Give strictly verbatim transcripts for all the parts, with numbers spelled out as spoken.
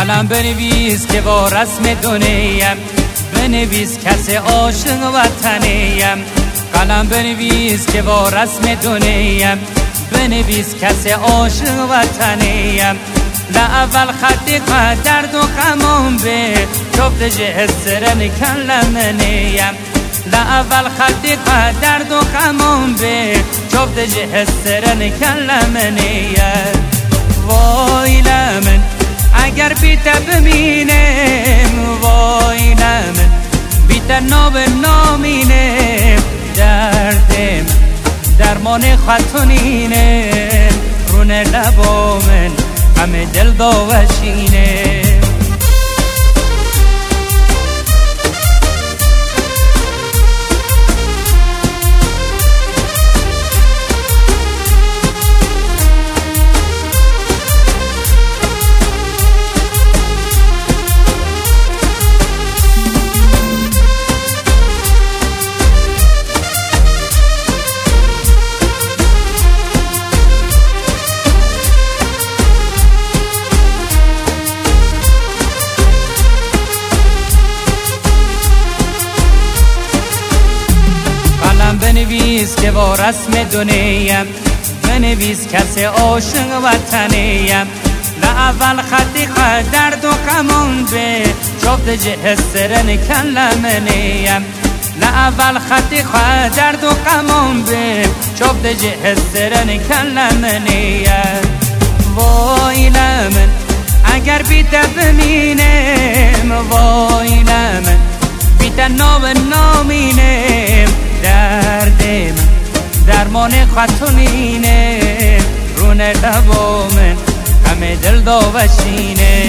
قلم بنویس که با رسم دنیم، بنویس کسی عاشق وطنیم. قلم بنویس که با رسم دنیم، بنویس کسی عاشق وطنیم. لأول خطی درد و غمم به شفت جهسرن کلمنیم. لأول خطی درد و غمم به شفت جهسرن کلمنیم. وای لمن اگر بیت بمینم، وای لمن بیت ناب نامینم. دردم درمان خطونینم، رونه لبامن همه دل داوشینه. بنویس که با رسم دنیم، بنویس کسی عاشق وطنیم. لأول خطی درد و غمم به شفت جهسرن کلمنیم. لأول خطی درد و غمم به شفت جهسرن کلمنیم. وای لمن اگر بیت بمینم، وای لمن بیت ناب نامینم. دردم درمان خطونینه، رونه لبامن همه دل داوشینه.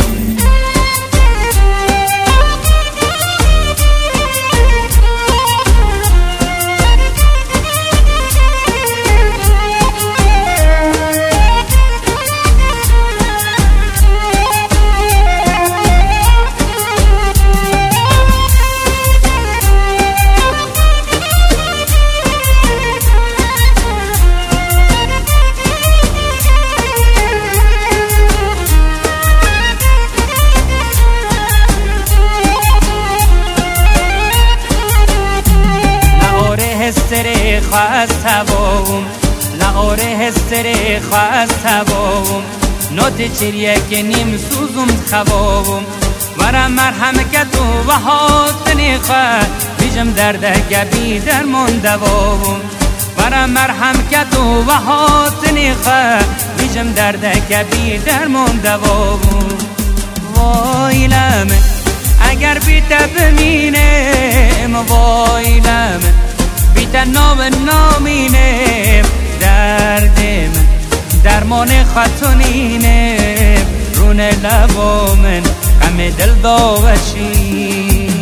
هستری خواست تباوم، لعاره هستری خواست تباوم. نوت چریه که نیم سوزم خوابم، ورم مرهم که تو و حاطنی خواه بیجم درده گبی درمان دوام. ورم مرهم که تو و حاطنی خواه بیجم درده گبی درمان دوام. وای لمن اگر بیت بمینم، وای لمن بیت نام نامینم. دردم درمان خطونینم، رونه لبامن همه دل داوشین.